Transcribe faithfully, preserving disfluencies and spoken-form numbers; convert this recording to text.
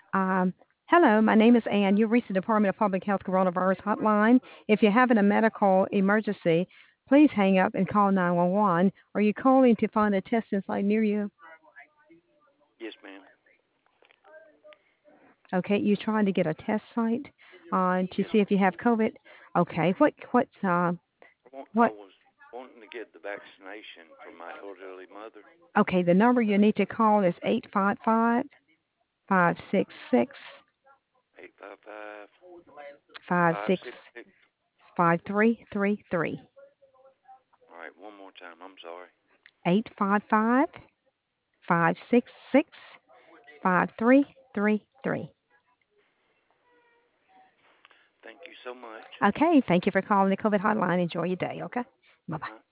Um, Hello, my name is Ann. You reached the Department of Public Health Coronavirus Hotline. If you're having a medical emergency, please hang up and call nine one one. Are you calling to find a testing site near you? Yes, ma'am. Okay, you're trying to get a test site uh, to Yeah. see if you have COVID. Okay, what what uh, I want. I what? was wanting to get the vaccination for my elderly mother. Okay, the number you need to call is eight five five, five six six, Eight five five five five six six six. five three three three. All right. One more time. I'm sorry. Eight five five, five six six, five three three three. Thank you so much. Okay, thank you for calling the COVID hotline. Enjoy your day, okay? Bye bye. Uh,